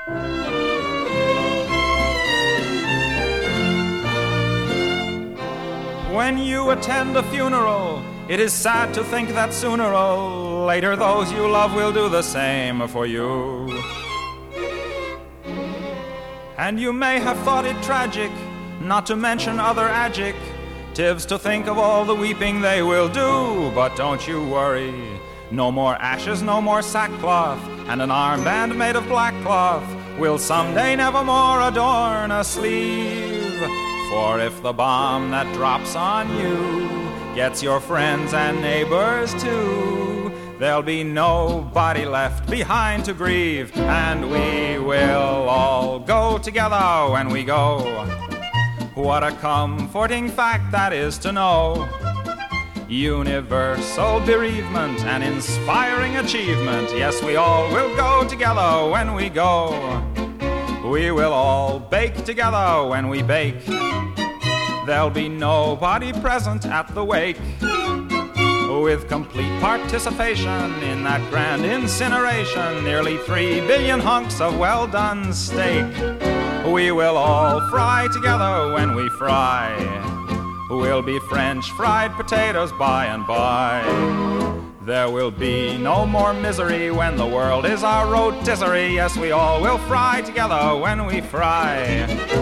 When you attend a funeral, it is sad to think that sooner or later those you love will do the same for you. And you may have thought it tragic, not to mention other adjectives, to think of all the weeping they will do. But don't you worry, no more ashes, no more sackcloth, and an armband made of black cloth will someday nevermore adorn a sleeve. For if the bomb that drops on you gets your friends and neighbors too, there'll be nobody left behind to grieve, and we will all go together when we go. What a comforting fact that is to know. Universal bereavement, an inspiring achievement. Yes, we all will go together when we go. We will all bake together when we bake. There'll be nobody present at the wake. With complete participation in that grand incineration, nearly 3 billion hunks of well-done steak. We will all fry together when we fry. We'll be French fried potatoes by and by. There will be no more misery when the world is our rotisserie. Yes, we all will fry together when we fry.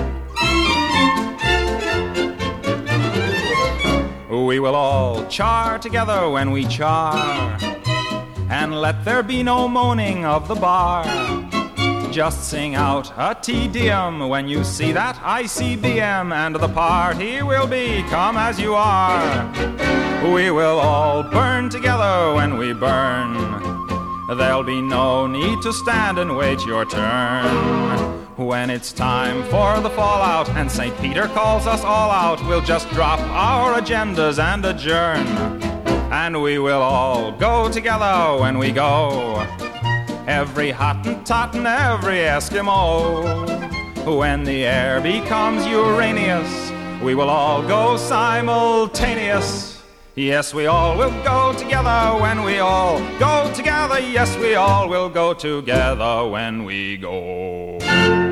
We will all char together when we char, and let there be no moaning of the bar. Just sing out a Te Deum when you see that ICBM, and the party will be come as you are. We will all burn together when we burn. There'll be no need to stand and wait your turn. When it's time for the fallout and St. Peter calls us all out, we'll just drop our agendas and adjourn. And we will all go together when we go. Every Hottentot and every Eskimo. When the air becomes Uranus, we will all go simultaneous. Yes, we all will go together when we all go together. Yes, we all will go together when we go.